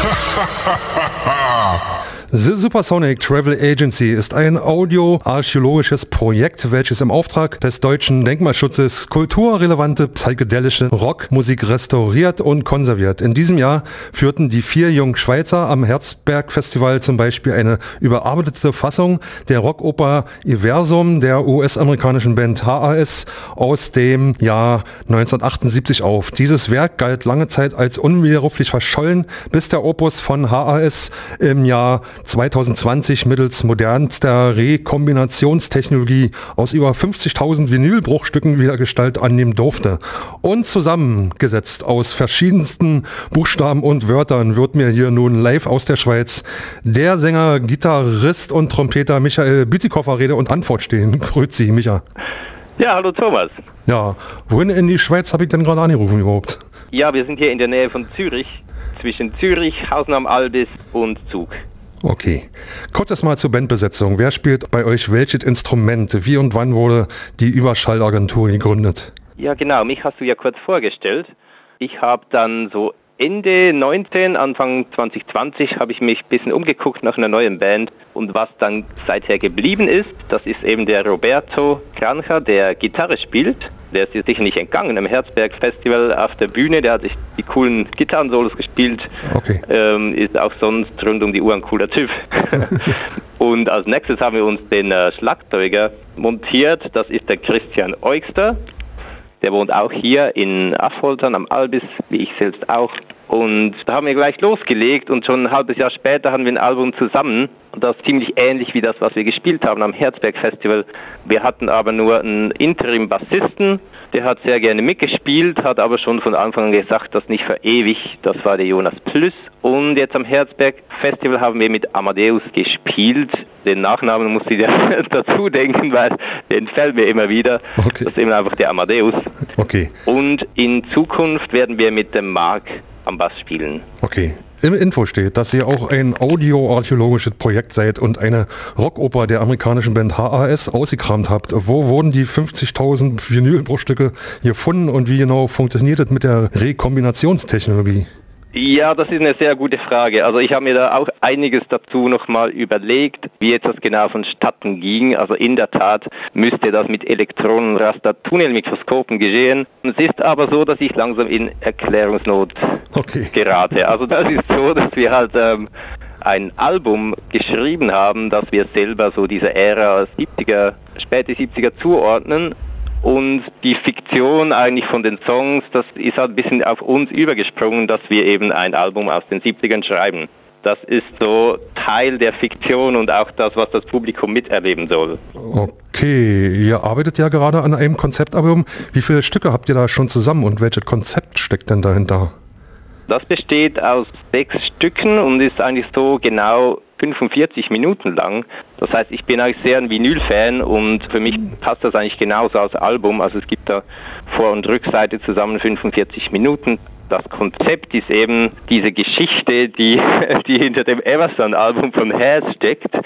The Supersonic Travel Agency ist ein audio-archäologisches Projekt, welches im Auftrag des deutschen Denkmalschutzes kulturrelevante psychedelische Rockmusik restauriert und konserviert. In diesem Jahr führten die vier jungen Schweizer am Herzberg-Festival zum Beispiel eine überarbeitete Fassung der Rockoper Iversum der U S-amerikanischen Band H A S aus dem Jahr neunzehnhundertachtundsiebzig auf. Dieses Werk galt lange Zeit als unwiderruflich verschollen, bis der Opus von H A S im Jahr zweitausendzwanzig mittels modernster Rekombinationstechnologie aus über fünfzigtausend Vinylbruchstücken wieder Gestalt annehmen durfte. Und zusammengesetzt aus verschiedensten Buchstaben und Wörtern wird mir hier nun live aus der Schweiz der Sänger, Gitarrist und Trompeter Michael Bütikofer Rede und Antwort stehen. Grüezi, Micha. Ja, hallo Thomas. Ja, wohin in die Schweiz habe ich denn gerade angerufen überhaupt? Ja, wir sind hier in der Nähe von Zürich, zwischen Zürich, Hausen am Albis und Zug. Okay. Kurz erstmal zur Bandbesetzung. Wer spielt bei euch welches Instrument? Wie und wann wurde die Überschallagentur gegründet? Ja genau, mich hast du ja kurz vorgestellt. Ich habe dann so Ende neunzehn, Anfang zwanzig zwanzig habe ich mich ein bisschen umgeguckt nach einer neuen Band und was dann seither geblieben ist, das ist eben der Roberto Krancher, der Gitarre spielt. Der ist dir sicher nicht entgangen am Herzberg Festival auf der Bühne, der hat sich die coolen Gitarrensolos gespielt, okay. ähm, ist auch sonst rund um die Uhr ein cooler Typ. Und als nächstes haben wir uns den äh, Schlagzeuger montiert, das ist der Christian Eugster. Der wohnt auch hier in Affoltern am Albis, wie ich selbst auch. Und da haben wir gleich losgelegt und schon ein halbes Jahr später haben wir ein Album zusammen. Und das ist ziemlich ähnlich wie das, was wir gespielt haben am Herzberg Festival. Wir hatten aber nur einen Interim-Bassisten, der hat sehr gerne mitgespielt, hat aber schon von Anfang an gesagt, das nicht für ewig. Das war der Jonas Plüss. Und jetzt am Herzberg Festival haben wir mit Amadeus gespielt. Den Nachnamen muss ich dazu denken, weil den fällt mir immer wieder. Okay. Das ist immer einfach der Amadeus. Okay. Und in Zukunft werden wir mit dem Marc am Bass spielen. Okay. Im Info steht, dass ihr auch ein audioarchäologisches Projekt seid und eine Rockoper der amerikanischen Band H A S ausgekramt habt. Wo wurden die fünfzigtausend Vinylbruchstücke gefunden und wie genau funktioniert es mit der Rekombinationstechnologie? Ja, das ist eine sehr gute Frage. Also ich habe mir da auch einiges dazu nochmal überlegt, wie jetzt das genau vonstatten ging. Also in der Tat müsste das mit Elektronenraster-Tunnelmikroskopen geschehen. Es ist aber so, dass ich langsam in Erklärungsnot okay. gerate. Also das ist so, dass wir halt ähm, ein Album geschrieben haben, das wir selber so dieser Ära siebziger, späte siebziger zuordnen. Und die Fiktion eigentlich von den Songs, das ist halt ein bisschen auf uns übergesprungen, dass wir eben ein Album aus den siebzigern schreiben. Das ist so Teil der Fiktion und auch das, was das Publikum miterleben soll. Okay, ihr arbeitet ja gerade an einem Konzeptalbum. Wie viele Stücke habt ihr da schon zusammen und welches Konzept steckt denn dahinter? Das besteht aus sechs Stücken und ist eigentlich so genau fünfundvierzig Minuten lang. Das heißt, ich bin eigentlich sehr ein Vinyl-Fan und für mich passt das eigentlich genauso als Album. Also es gibt da Vor- und Rückseite zusammen fünfundvierzig Minuten. Das Konzept ist eben diese Geschichte, die, die hinter dem Emerson-Album von Herz steckt.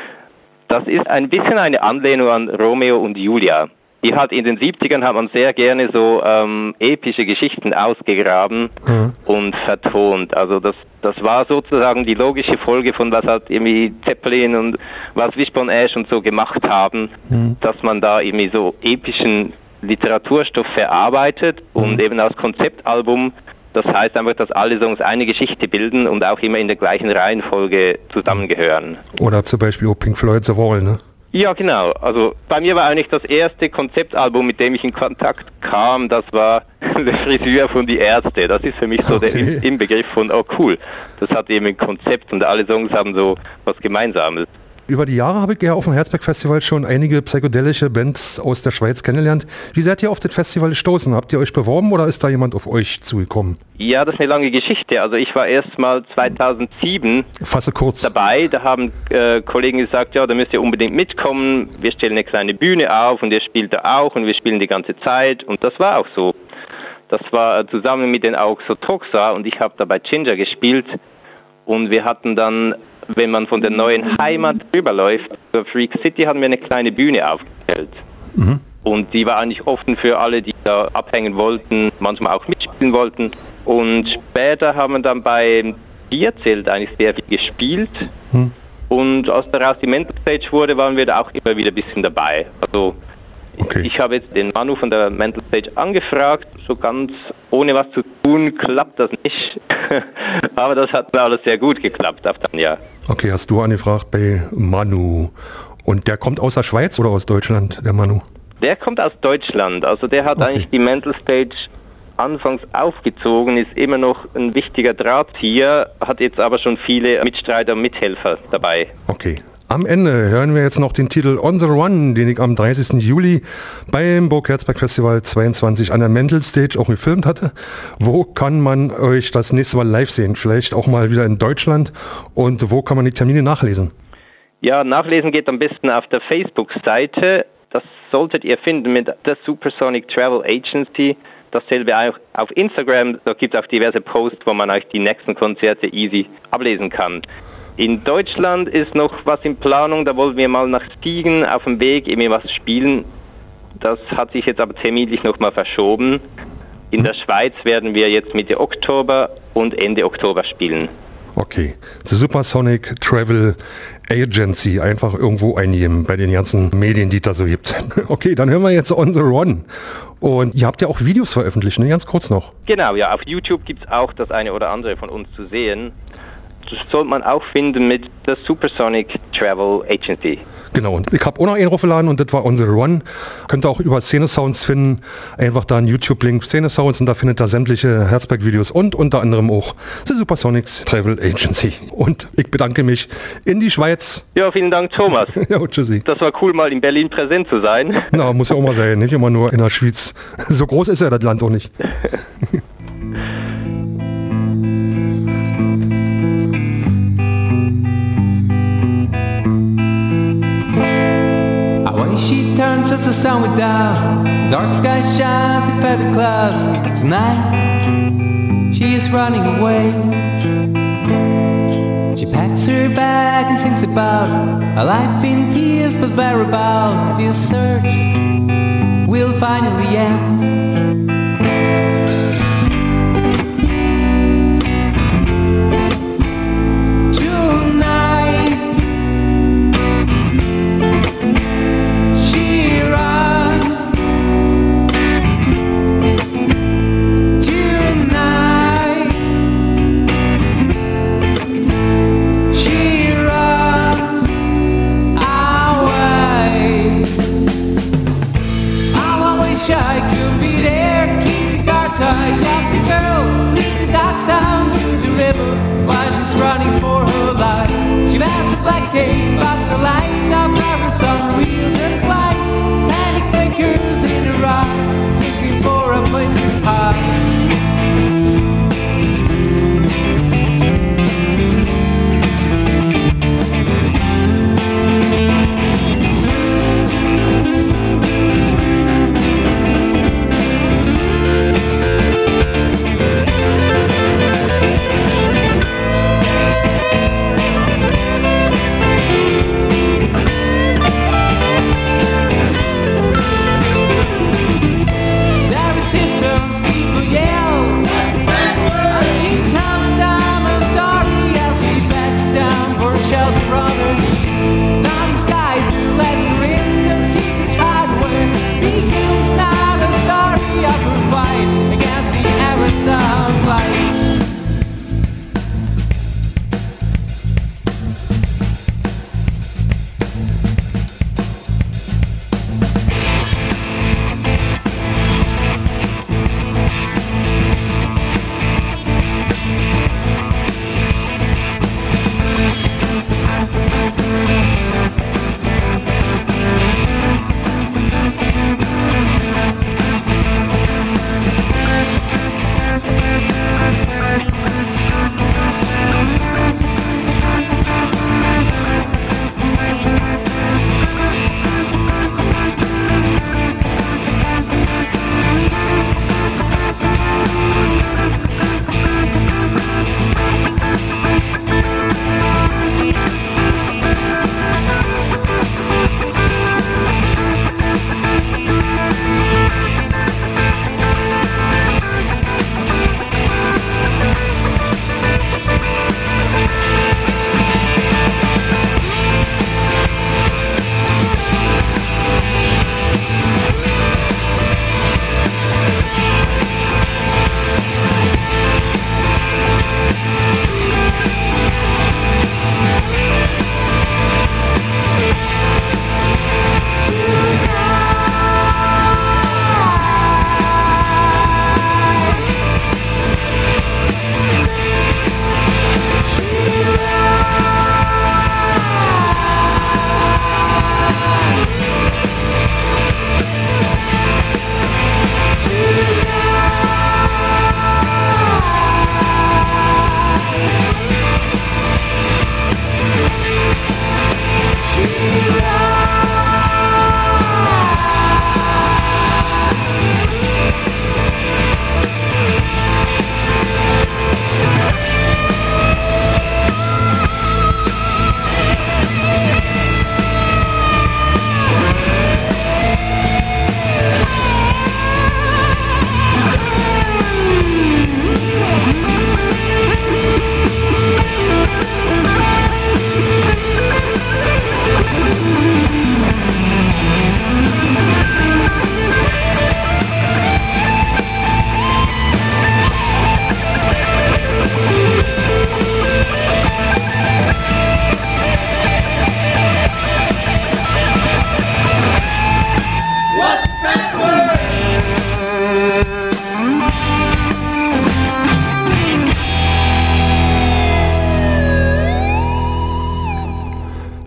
Das ist ein bisschen eine Anlehnung an Romeo und Julia. Die hat in den siebzigern hat man sehr gerne so ähm, epische Geschichten ausgegraben mhm. und vertont. Also das das war sozusagen die logische Folge von was halt irgendwie Zeppelin und was Wishbone Ash und so gemacht haben, mhm. dass man da irgendwie so epischen Literaturstoff verarbeitet mhm. und eben als Konzeptalbum. Das heißt einfach, dass alle Songs eine Geschichte bilden und auch immer in der gleichen Reihenfolge zusammengehören. Oder zum Beispiel auch Pink Floyd The Wall, ne? Ja, genau. Also bei mir war eigentlich das erste Konzeptalbum, mit dem ich in Kontakt kam, das war die Frisur von Die Ärzte. Das ist für mich so okay. der Inbegriff von, oh cool, das hat eben ein Konzept und alle Songs haben so was Gemeinsames. Über die Jahre habe ich ja auf dem Herzberg Festival schon einige psychedelische Bands aus der Schweiz kennengelernt. Wie seid ihr auf das Festival gestoßen? Habt ihr euch beworben oder ist da jemand auf euch zugekommen? Ja, das ist eine lange Geschichte. Also ich war erst mal zweitausendsieben Fasse kurz. dabei. Da haben äh, Kollegen gesagt, ja, da müsst ihr unbedingt mitkommen. Wir stellen eine kleine Bühne auf und ihr spielt da auch und wir spielen die ganze Zeit. Und das war auch so. Das war äh, zusammen mit den Auxotoxa und ich habe da bei Ginger gespielt. Und wir hatten dann, wenn man von der neuen Heimat rüberläuft, zur Freak City, haben wir eine kleine Bühne aufgestellt. Mhm. Und die war eigentlich offen für alle, die da abhängen wollten, manchmal auch mitspielen wollten. Und später haben wir dann beim Bierzelt eigentlich sehr viel gespielt. Mhm. Und als daraus die Mental Stage wurde, waren wir da auch immer wieder ein bisschen dabei. Also okay. Ich habe jetzt den Manu von der Mental Stage angefragt, so ganz ohne was zu tun klappt das nicht. Aber das hat mir alles sehr gut geklappt ab dann, ja. Okay, hast du angefragt bei Manu. Und der kommt aus der Schweiz oder aus Deutschland, der Manu? Der kommt aus Deutschland. Also der hat okay. eigentlich die Mental Stage anfangs aufgezogen, ist immer noch ein wichtiger Drahtzieher, hat jetzt aber schon viele Mitstreiter und Mithelfer dabei. Okay. Am Ende hören wir jetzt noch den Titel On the Run, den ich am dreißigsten Juli beim Burg Herzberg Festival zweiundzwanzig an der Mental Stage auch gefilmt hatte. Wo kann man euch das nächste Mal live sehen? Vielleicht auch mal wieder in Deutschland. Und wo kann man die Termine nachlesen? Ja, nachlesen geht am besten auf der Facebook-Seite. Das solltet ihr finden mit der Supersonic Travel Agency. Dasselbe auch auf Instagram. Da gibt es auch diverse Posts, wo man euch die nächsten Konzerte easy ablesen kann. In Deutschland ist noch was in Planung, da wollen wir mal nach Stiegen auf dem Weg irgendwie was spielen. Das hat sich jetzt aber terminlich nochmal verschoben. In der Schweiz werden wir jetzt Mitte Oktober und Ende Oktober spielen. Okay, The Supersonic Travel Agency, einfach irgendwo eingeben bei den ganzen Medien, die es da so gibt. Okay, dann hören wir jetzt On the Run. Und ihr habt ja auch Videos veröffentlicht, ne? Ganz kurz noch. Genau, ja, auf YouTube gibt es auch das eine oder andere von uns zu sehen. Das sollte man auch finden mit der Supersonic Travel Agency. Genau, und ich habe auch noch einen raufgeladen und das war On the Run. Könnt ihr auch über Szene Sounds finden. Einfach da einen YouTube-Link, Szene Sounds, und da findet ihr sämtliche Herzberg-Videos und unter anderem auch The Supersonics Travel Agency. Und ich bedanke mich in die Schweiz. Ja, vielen Dank, Thomas. Ja, tschüssi. Das war cool, mal in Berlin präsent zu sein. Na, muss ja auch mal sein, nicht immer nur in der Schweiz. So groß ist ja das Land auch nicht. She turns as the sun went down. Dark sky shines with feather clouds. Tonight, she is running away. She packs her bag and sings about a life in peace, but whereabout this search will finally end. Running for her life, she wears a black cape, but the light of her sun wheels her flight. Panic flickers in her eyes, looking for a place to hide.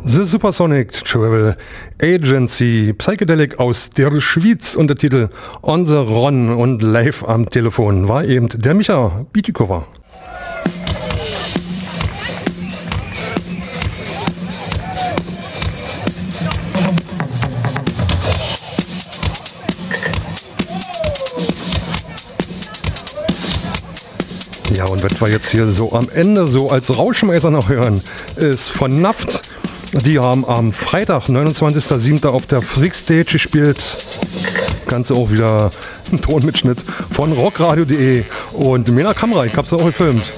The Supersonic Travel Agency, Psychedelic aus der Schweiz und der Titel On the Run und live am Telefon war eben der Micha Bütikofer. Ja, und was wir jetzt hier so am Ende so als Rauschmeißer noch hören, ist von Naft. Die haben am Freitag, neunundzwanzigster siebter auf der Freakstage gespielt. Ganze auch wieder ein Tonmitschnitt von rockradio punkt de und Mena Kamera, ich hab's auch gefilmt.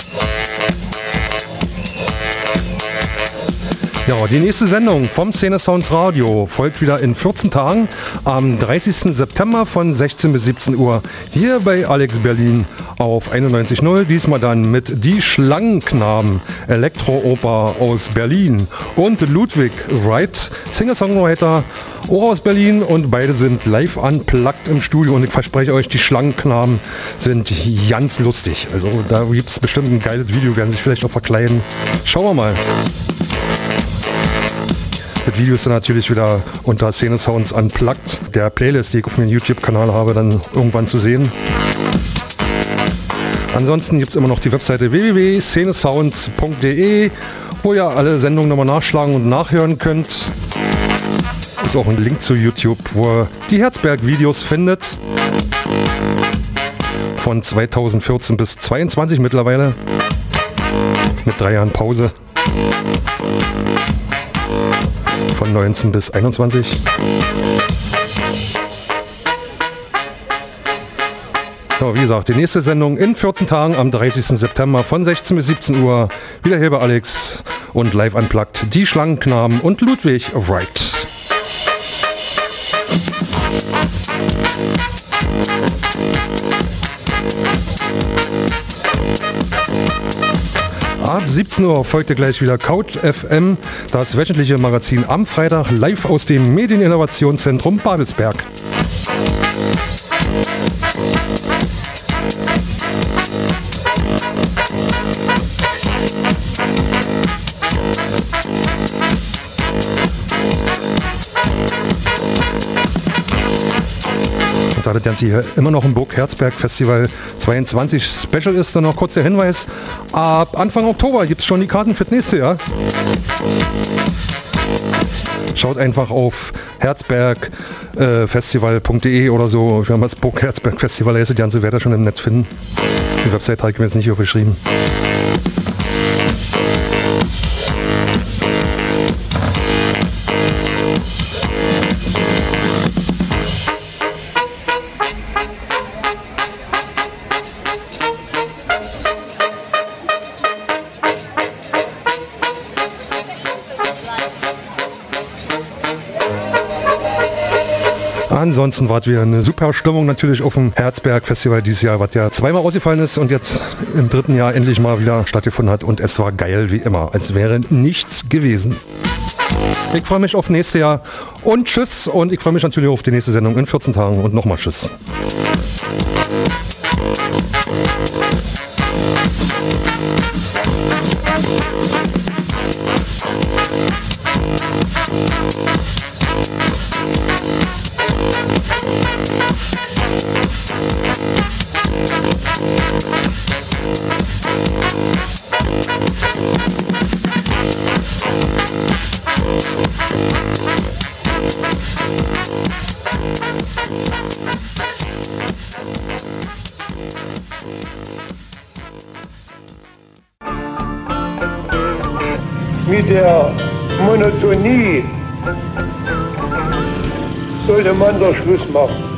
Ja, die nächste Sendung vom Szene Sounds Radio folgt wieder in vierzehn Tagen am dreißigsten September von sechzehn bis siebzehn Uhr hier bei Alex Berlin auf einundneunzig Komma null. Diesmal dann mit Die Schlangenknaben, Elektro-Oper aus Berlin und Ludwig Wright, Singer-Songwriter auch aus Berlin und beide sind live unplugged im Studio und ich verspreche euch, die Schlangenknaben sind ganz lustig. Also da gibt es bestimmt ein geiles Video, werden sich vielleicht auch verkleiden. Schauen wir mal. Das Video ist dann natürlich wieder unter Szene Sounds Unplugged, der Playlist, die ich auf meinem YouTube-Kanal habe, dann irgendwann zu sehen. Ansonsten gibt es immer noch die Webseite w w w punkt szenesounds punkt de, wo ihr alle Sendungen nochmal nachschlagen und nachhören könnt. Ist auch ein Link zu YouTube, wo ihr die Herzberg-Videos findet. Von zweitausendvierzehn bis zweiundzwanzig mittlerweile. Mit drei Jahren Pause. Von neunzehn bis einundzwanzig. Ja, wie gesagt, die nächste Sendung in vierzehn Tagen am dreißigsten September von sechzehn bis siebzehn Uhr. Wieder hier bei Alex und live unplugged Die Schlangenknaben und Ludwig Wright. Ab siebzehn Uhr folgte gleich wieder Couch F M, das wöchentliche Magazin am Freitag live aus dem Medieninnovationszentrum Babelsberg. Da das Ganze hier immer noch im Burg Herzberg Festival zweiundzwanzig Special ist, dann noch kurz der Hinweis, ab Anfang Oktober gibt es schon die Karten für das nächste Jahr. Schaut einfach auf herzberg festival punkt de oder so, wir haben das Burg Herzberg Festival, das Ganze werdet ihr schon im Netz finden. Die Website habe ich mir jetzt nicht aufgeschrieben. Ansonsten war es wieder eine super Stimmung natürlich auf dem Herzberg Festival dieses Jahr, was ja zweimal ausgefallen ist und jetzt im dritten Jahr endlich mal wieder stattgefunden hat und es war geil wie immer, als wäre nichts gewesen. Ich freue mich auf nächstes Jahr und tschüss und ich freue mich natürlich auf die nächste Sendung in vierzehn Tagen und nochmal tschüss. Mit der Monotonie sollte man doch Schluss machen.